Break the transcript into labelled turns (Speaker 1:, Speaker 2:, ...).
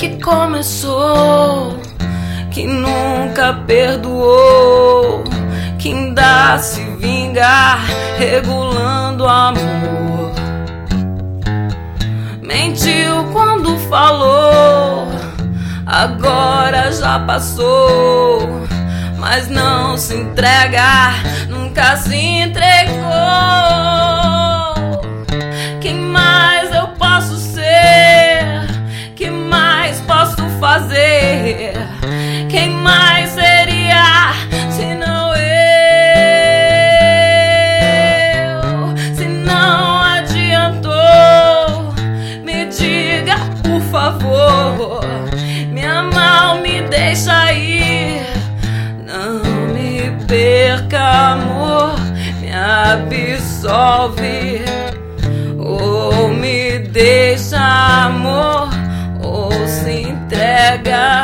Speaker 1: que começou, que nunca perdoou, que ainda se vinga regulando o amor. Mentiu quando falou, agora já passou, mas não se entrega, nunca se entregou. Quem mais eu posso ser? Que mais posso fazer? Quem mais seria se não eu? Se não adiantou, me diga por favor. Minha mão me deixa ir, não me perca, amor, me absolve. Ou me deixa, amor, ou se entrega.